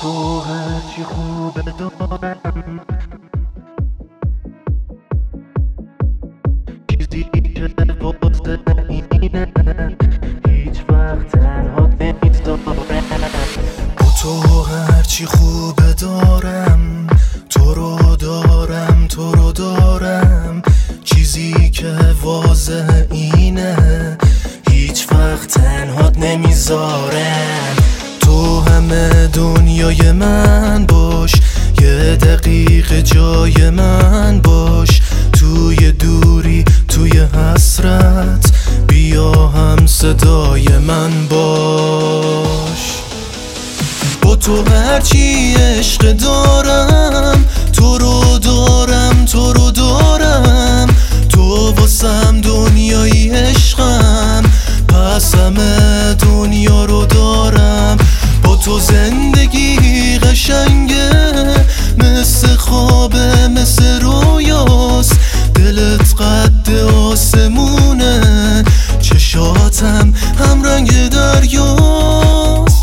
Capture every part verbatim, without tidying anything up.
تو هرچی خوبه دارم، چیزی که واسه اینه هیچ وقت تنها نمیذارم. با تو هرچی خوبه دارم، تو رو دارم تو رو دارم، چیزی که واضح اینه هیچ وقت تنهات نمیذارم. تو همه دنیای من باش، یه دقیقه جای من باش، توی دوری توی حسرت بیا هم صدای من باش. با تو هرچی عشق دارم، تو رو دارم تو رو دارم، تو واسم دنیای عشقم، پس همه دنیا رو دارم. با تو زندگی قشنگه، مثل خوابه مثل رویاست، دلت قد آسمونه، چشاتم هم رنگ دریاست.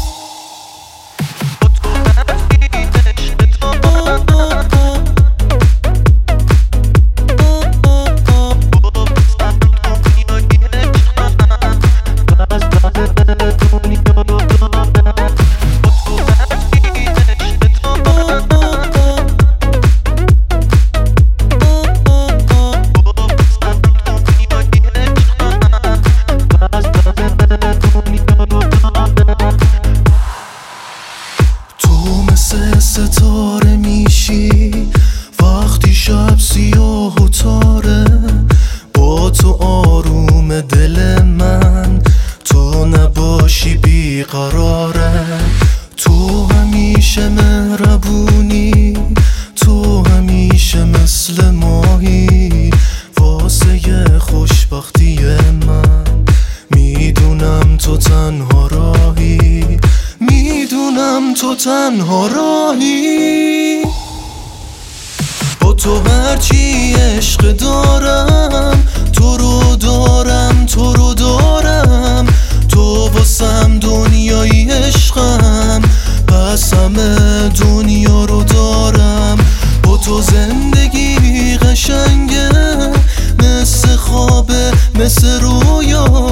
ستاره میشی وقتی شب سیاه و تاره، با تو آروم دل من، تو نباشی بیقراره. تو همیشه مهربونی، تو همیشه مثل ماهی، واسه خوشبختی من میدونم تو تنها راهی، میدونم تو تنها راهی. با تو هرچی عشق دارم، تو رو دارم تو رو دارم، تو واسم دنیای عشقم، پس همه دنیا رو دارم. با تو زندگی قشنگه، مثل خوابه مثل رویا،